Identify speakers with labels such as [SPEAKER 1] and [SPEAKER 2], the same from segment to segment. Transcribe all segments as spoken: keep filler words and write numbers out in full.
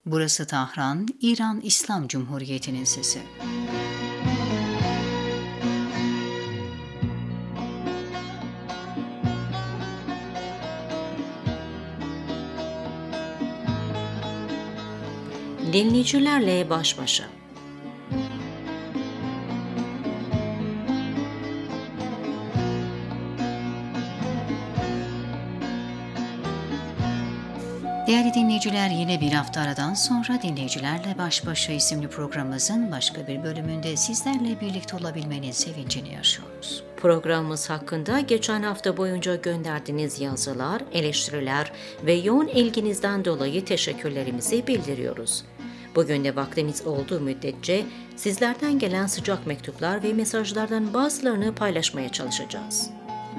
[SPEAKER 1] Burası Tahran, İran İslam Cumhuriyeti'nin sesi.
[SPEAKER 2] Dinleyicilerle baş başa.
[SPEAKER 1] Değerli dinleyiciler, yine bir hafta aradan sonra Dinleyicilerle Baş Başa isimli programımızın başka bir bölümünde sizlerle birlikte olabilmenin sevincini yaşıyoruz.
[SPEAKER 2] Programımız hakkında geçen hafta boyunca gönderdiğiniz yazılar, eleştiriler ve yoğun ilginizden dolayı teşekkürlerimizi bildiriyoruz. Bugün de vaktimiz olduğu müddetçe sizlerden gelen sıcak mektuplar ve mesajlardan bazılarını paylaşmaya çalışacağız.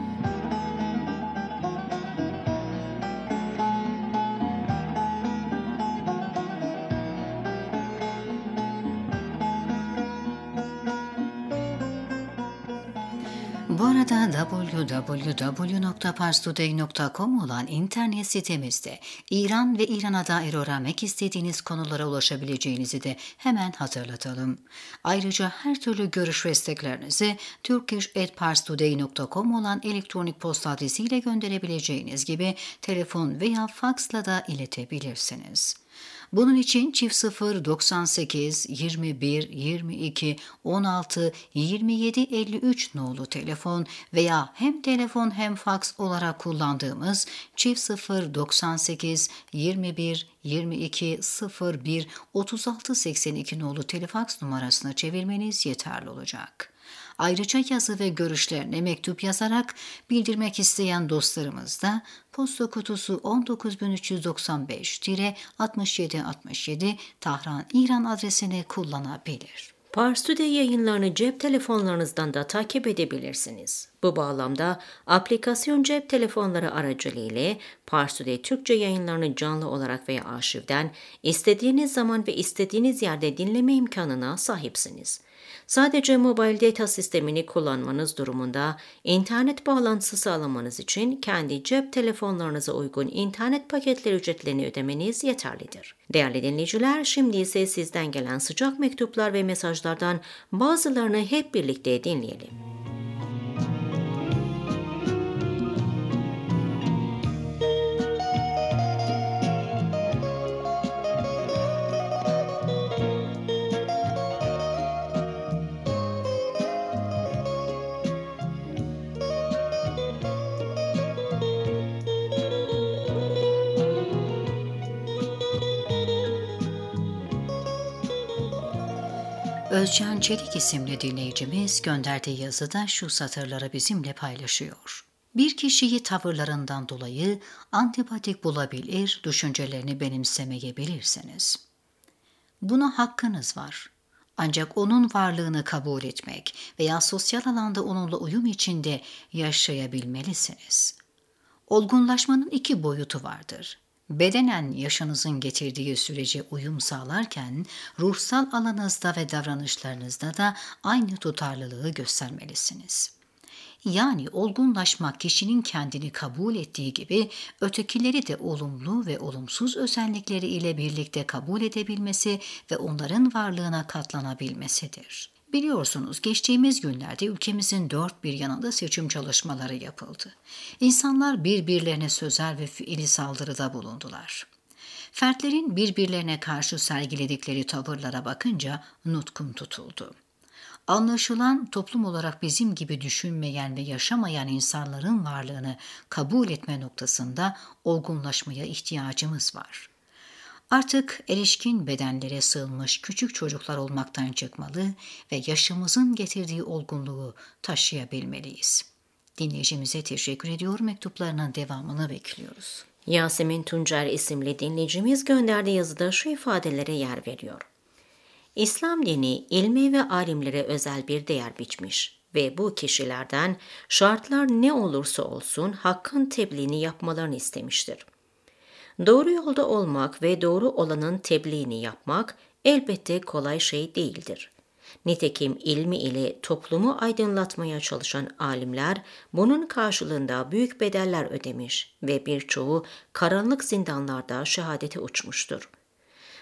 [SPEAKER 1] Bu arada double-u double-u double-u nokta parstoday nokta com olan internet sitemizde İran ve İran'a dair öğrenmek istediğiniz konulara ulaşabileceğinizi de hemen hatırlatalım. Ayrıca her türlü görüş ve isteklerinizi turkish at parstoday nokta com olan elektronik posta adresiyle gönderebileceğiniz gibi telefon veya faksla da iletebilirsiniz. Bunun için çift sıfır doksan sekiz yirmi bir yirmi iki on altı yirmi yedi elli üç nolu telefon veya hem telefon hem faks olarak kullandığımız çift sıfır doksan sekiz yirmi bir yirmi iki sıfır bir otuz altı seksen iki nolu telefaks numarasına çevirmeniz yeterli olacak. Ayrıca yazı ve görüşlerini mektup yazarak bildirmek isteyen dostlarımız da posta kutusu on dokuz bin üç yüz doksan beş altmış yedi altmış yedi Tahran, İran adresini kullanabilir.
[SPEAKER 2] Pars Today yayınlarını cep telefonlarınızdan da takip edebilirsiniz. Bu bağlamda aplikasyon cep telefonları aracılığıyla Pars Today Türkçe yayınlarını canlı olarak veya arşivden istediğiniz zaman ve istediğiniz yerde dinleme imkanına sahipsiniz. Sadece mobil data sistemini kullanmanız durumunda internet bağlantısı sağlamanız için kendi cep telefonlarınıza uygun internet paketleri ücretlerini ödemeniz yeterlidir. Değerli dinleyiciler, şimdi ise sizden gelen sıcak mektuplar ve mesajlardan bazılarını hep birlikte dinleyelim.
[SPEAKER 1] Özcan Çelik isimli dinleyicimiz gönderdiği yazıda şu satırları bizimle paylaşıyor. Bir kişiyi tavırlarından dolayı antipatik bulabilir, düşüncelerini benimsemeyebilirsiniz. Buna hakkınız var. Ancak onun varlığını kabul etmek veya sosyal alanda onunla uyum içinde yaşayabilmelisiniz. Olgunlaşmanın iki boyutu vardır. Bedenen yaşınızın getirdiği sürece uyum sağlarken, ruhsal alanınızda ve davranışlarınızda da aynı tutarlılığı göstermelisiniz. Yani olgunlaşmak kişinin kendini kabul ettiği gibi ötekileri de olumlu ve olumsuz özellikleri ile birlikte kabul edebilmesi ve onların varlığına katlanabilmesidir. Biliyorsunuz, geçtiğimiz günlerde ülkemizin dört bir yanında seçim çalışmaları yapıldı. İnsanlar birbirlerine sözel ve fiili saldırıda bulundular. Fertlerin birbirlerine karşı sergiledikleri tavırlara bakınca nutkum tutuldu. Anlaşılan toplum olarak bizim gibi düşünmeyen ve yaşamayan insanların varlığını kabul etme noktasında olgunlaşmaya ihtiyacımız var. Artık erişkin bedenlere sığınmış küçük çocuklar olmaktan çıkmalı ve yaşımızın getirdiği olgunluğu taşıyabilmeliyiz. Dinleyicimize teşekkür ediyor, mektuplarının devamını bekliyoruz.
[SPEAKER 2] Yasemin Tuncer isimli dinleyicimiz gönderdiği yazıda şu ifadelere yer veriyor. İslam dini ilmi ve alimlere özel bir değer biçmiş ve bu kişilerden şartlar ne olursa olsun hakkın tebliğini yapmalarını istemiştir. Doğru yolda olmak ve doğru olanın tebliğini yapmak elbette kolay şey değildir. Nitekim ilmi ile toplumu aydınlatmaya çalışan alimler bunun karşılığında büyük bedeller ödemiş ve birçoğu karanlık zindanlarda şehadete uçmuştur.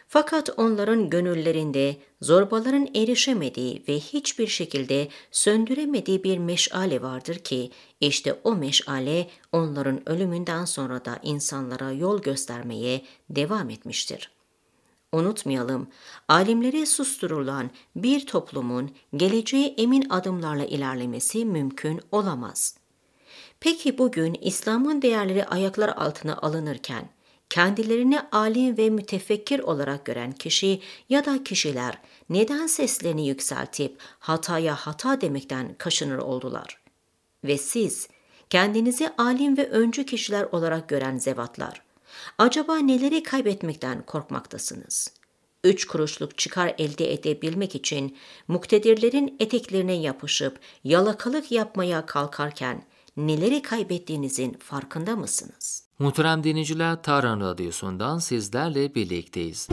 [SPEAKER 2] Fakat onların gönüllerinde zorbaların erişemediği ve hiçbir şekilde söndüremediği bir meşale vardır ki, işte o meşale onların ölümünden sonra da insanlara yol göstermeye devam etmiştir. Unutmayalım, alimlere susturulan bir toplumun geleceğe emin adımlarla ilerlemesi mümkün olamaz. Peki bugün İslam'ın değerleri ayaklar altına alınırken, kendilerini alim ve mütefekkir olarak gören kişi ya da kişiler neden seslerini yükseltip hataya hata demekten kaçınır oldular? Ve siz, kendinizi alim ve öncü kişiler olarak gören zevatlar, acaba neleri kaybetmekten korkmaktasınız? Üç kuruşluk çıkar elde edebilmek için muktedirlerin eteklerine yapışıp yalakalık yapmaya kalkarken neleri kaybettiğinizin farkında mısınız?
[SPEAKER 3] Muhterem dinleyiciler, Tahran Radyosu'ndan sizlerle birlikteyiz.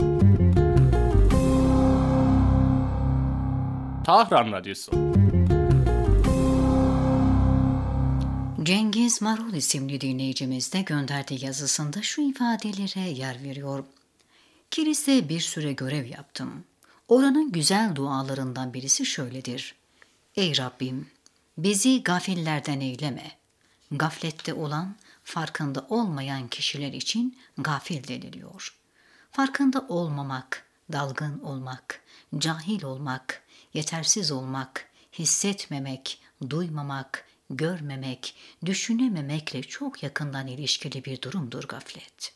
[SPEAKER 4] Tahran Radyosu.
[SPEAKER 1] Cengiz Marul isimli dinleyicimiz de gönderdiği yazısında şu ifadelere yer veriyor. Kilis'te bir süre görev yaptım. Oranın güzel dualarından birisi şöyledir. Ey Rabbim, bizi gafillerden eyleme. Gaflette olan, farkında olmayan kişiler için gafil deniliyor. Farkında olmamak, dalgın olmak, cahil olmak, yetersiz olmak, hissetmemek, duymamak, görmemek, düşünememekle çok yakından ilişkili bir durumdur gaflet.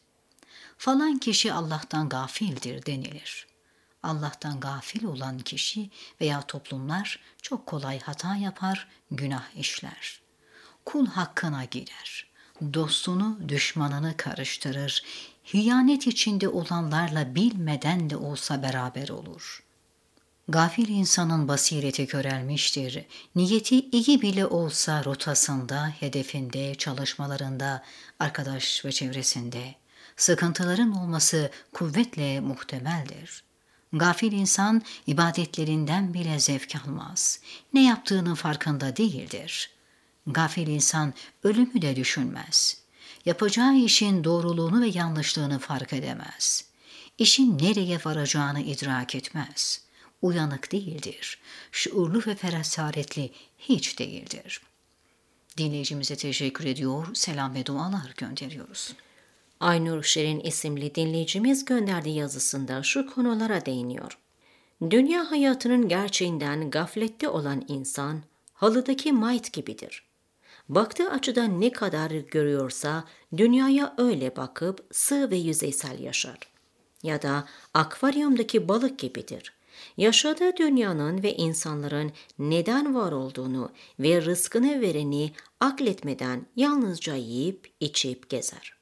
[SPEAKER 1] Falan kişi Allah'tan gafildir denilir. Allah'tan gafil olan kişi veya toplumlar çok kolay hata yapar, günah işler. Kul hakkına girer. Dostunu, düşmanını karıştırır. Hıyanet içinde olanlarla bilmeden de olsa beraber olur. Gafil insanın basireti körelmiştir. Niyeti iyi bile olsa rotasında, hedefinde, çalışmalarında, arkadaş ve çevresinde sıkıntıların olması kuvvetle muhtemeldir. Gafil insan ibadetlerinden bile zevk almaz. Ne yaptığının farkında değildir. Gafil insan ölümü de düşünmez. Yapacağı işin doğruluğunu ve yanlışlığını fark edemez. İşin nereye varacağını idrak etmez. Uyanık değildir. Şuurlu ve ferasaretli hiç değildir. Dinleyicimize teşekkür ediyor, selam ve dualar gönderiyoruz.
[SPEAKER 2] Aynur Şirin isimli dinleyicimiz gönderdiği yazısında şu konulara değiniyor. Dünya hayatının gerçeğinden gaflette olan insan, halıdaki mayt gibidir. Baktığı açıdan ne kadar görüyorsa dünyaya öyle bakıp sığ ve yüzeysel yaşar. Ya da akvaryumdaki balık gibidir. Yaşadığı dünyanın ve insanların neden var olduğunu ve rızkını vereni akletmeden yalnızca yiyip içip gezer.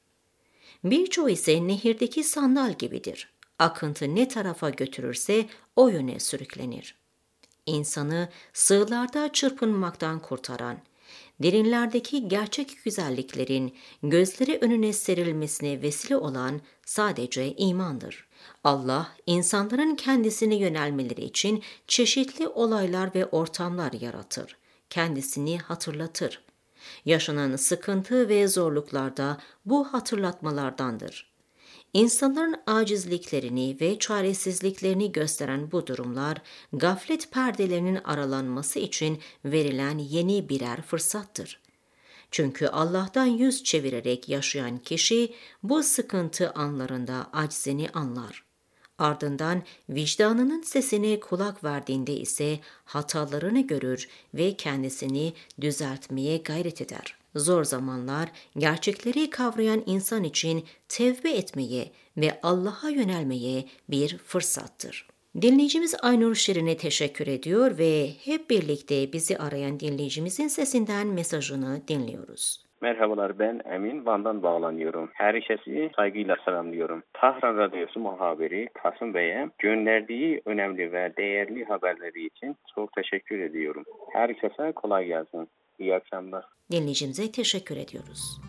[SPEAKER 2] Birçoğu ise nehirdeki sandal gibidir. Akıntı ne tarafa götürürse o yöne sürüklenir. İnsanı sığlarda çırpınmaktan kurtaran, derinlerdeki gerçek güzelliklerin gözleri önüne serilmesine vesile olan sadece imandır. Allah, insanların kendisine yönelmeleri için çeşitli olaylar ve ortamlar yaratır. Kendisini hatırlatır. Yaşanan sıkıntı ve zorluklarda bu hatırlatmalardandır. İnsanların acizliklerini ve çaresizliklerini gösteren bu durumlar, gaflet perdelerinin aralanması için verilen yeni birer fırsattır. Çünkü Allah'tan yüz çevirerek yaşayan kişi bu sıkıntı anlarında aczini anlar. Ardından vicdanının sesine kulak verdiğinde ise hatalarını görür ve kendisini düzeltmeye gayret eder. Zor zamanlar gerçekleri kavrayan insan için tevbe etmeye ve Allah'a yönelmeye bir fırsattır. Dinleyicimiz Aynur Şirin'e teşekkür ediyor ve hep birlikte bizi arayan dinleyicimizin sesinden mesajını dinliyoruz.
[SPEAKER 5] Merhabalar, ben Emin, Van'dan bağlanıyorum. Herkesi saygıyla selamlıyorum. Tahran Radyosu muhabiri Kasım Bey'e gönderdiği önemli ve değerli haberleri için çok teşekkür ediyorum. Herkese kolay gelsin. İyi akşamlar.
[SPEAKER 2] Dinleyicimize teşekkür ediyoruz.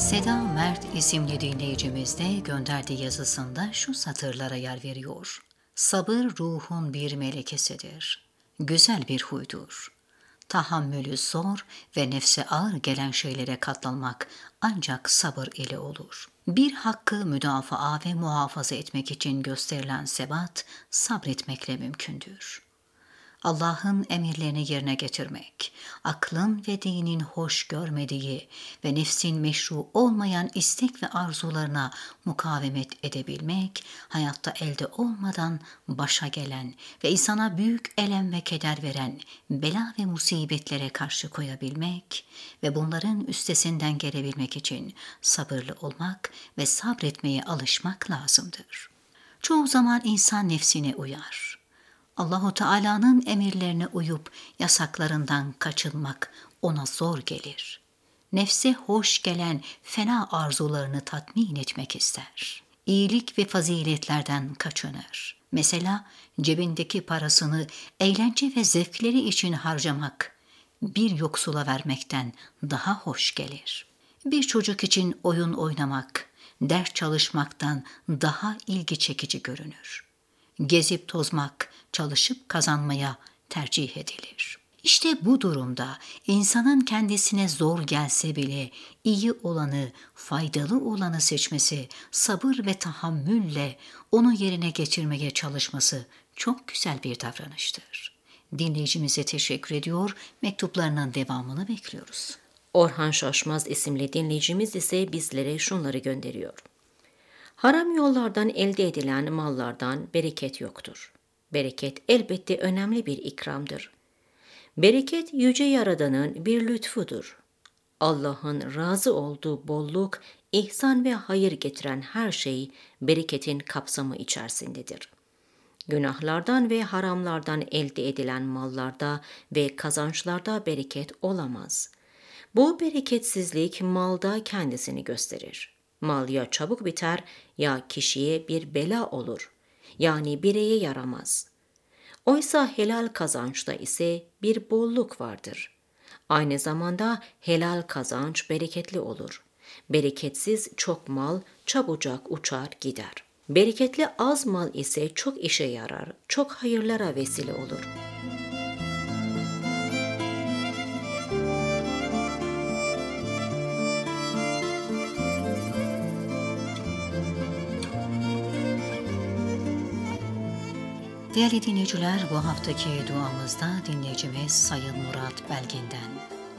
[SPEAKER 1] Seda Mert isimli dinleyicimiz de gönderdiği yazısında şu satırlara yer veriyor. Sabır ruhun bir melekesidir. Güzel bir huydur. Tahammülü zor ve nefse ağır gelen şeylere katlanmak ancak sabır ile olur. Bir hakkı müdafaa ve muhafaza etmek için gösterilen sebat sabretmekle mümkündür. Allah'ın emirlerini yerine getirmek, aklın ve dinin hoş görmediği ve nefsin meşru olmayan istek ve arzularına mukavemet edebilmek, hayatta elde olmadan başa gelen ve insana büyük elem ve keder veren bela ve musibetlere karşı koyabilmek ve bunların üstesinden gelebilmek için sabırlı olmak ve sabretmeye alışmak lazımdır. Çoğu zaman insan nefsine uyar. Allahu Teala'nın emirlerine uyup yasaklarından kaçınmak ona zor gelir. Nefse hoş gelen fena arzularını tatmin etmek ister. İyilik ve faziletlerden kaçınır. Mesela cebindeki parasını eğlence ve zevkleri için harcamak bir yoksula vermekten daha hoş gelir. Bir çocuk için oyun oynamak, ders çalışmaktan daha ilgi çekici görünür. Gezip tozmak, çalışıp kazanmaya tercih edilir. İşte bu durumda insanın kendisine zor gelse bile iyi olanı, faydalı olanı seçmesi, sabır ve tahammülle onu yerine getirmeye çalışması çok güzel bir davranıştır. Dinleyicimize teşekkür ediyor, mektuplarının devamını bekliyoruz.
[SPEAKER 2] Orhan Şaşmaz isimli dinleyicimiz ise bizlere şunları gönderiyor. Haram yollardan elde edilen mallardan bereket yoktur. Bereket elbette önemli bir ikramdır. Bereket Yüce Yaradan'ın bir lütfudur. Allah'ın razı olduğu bolluk, ihsan ve hayır getiren her şey bereketin kapsamı içerisindedir. Günahlardan ve haramlardan elde edilen mallarda ve kazançlarda bereket olamaz. Bu bereketsizlik malda kendisini gösterir. Mal ya çabuk biter ya kişiye bir bela olur. Yani bireye yaramaz. Oysa helal kazançta ise bir bolluk vardır. Aynı zamanda helal kazanç bereketli olur. Bereketsiz çok mal çabucak uçar gider. Bereketli az mal ise çok işe yarar, çok hayırlara vesile olur.
[SPEAKER 1] Değerli dinleyiciler, bu haftaki duamızda dinleyicimiz Sayın Murat Belgin'den.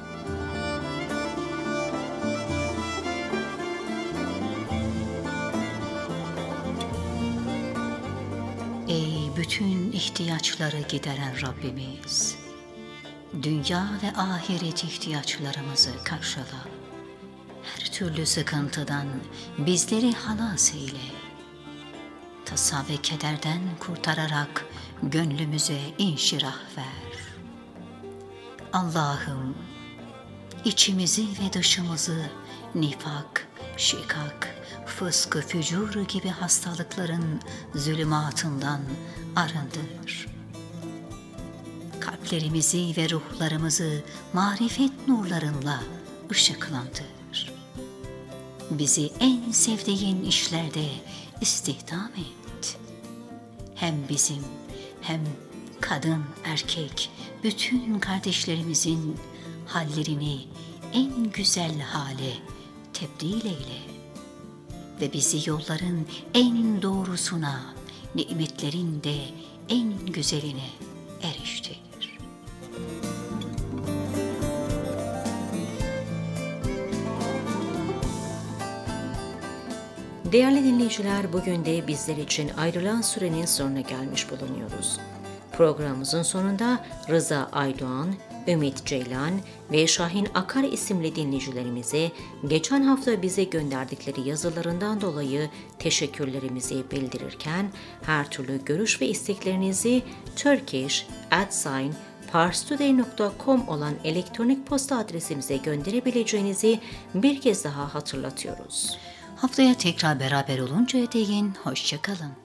[SPEAKER 1] Ey bütün ihtiyaçları gideren Rabbimiz! Dünya ve ahiret ihtiyaçlarımızı karşıla. Her türlü sıkıntıdan bizleri halas eyle. Tasa ve kederden kurtararak gönlümüze inşirah ver. Allah'ım, içimizi ve dışımızı nifak, şikak, fıskı, fücur gibi hastalıkların zulümatından arındır. Kalplerimizi ve ruhlarımızı marifet nurlarınla ışıklandır. Bizi en sevdiğin işlerde istihdam et. Hem bizim hem kadın, erkek, bütün kardeşlerimizin hallerini en güzel hale tebdil eyle ve bizi yolların en doğrusuna, nimetlerin de en güzeline eriştir.
[SPEAKER 2] Değerli dinleyiciler, bugün de bizler için ayrılan sürenin sonuna gelmiş bulunuyoruz. Programımızın sonunda Rıza Aydoğan, Ümit Ceylan ve Şahin Akar isimli dinleyicilerimize geçen hafta bize gönderdikleri yazılarından dolayı teşekkürlerimizi bildirirken her türlü görüş ve isteklerinizi turkish at parstoday nokta com olan elektronik posta adresimize gönderebileceğinizi bir kez daha hatırlatıyoruz.
[SPEAKER 1] Haftaya tekrar beraber oluncaya değin hoşça kalın.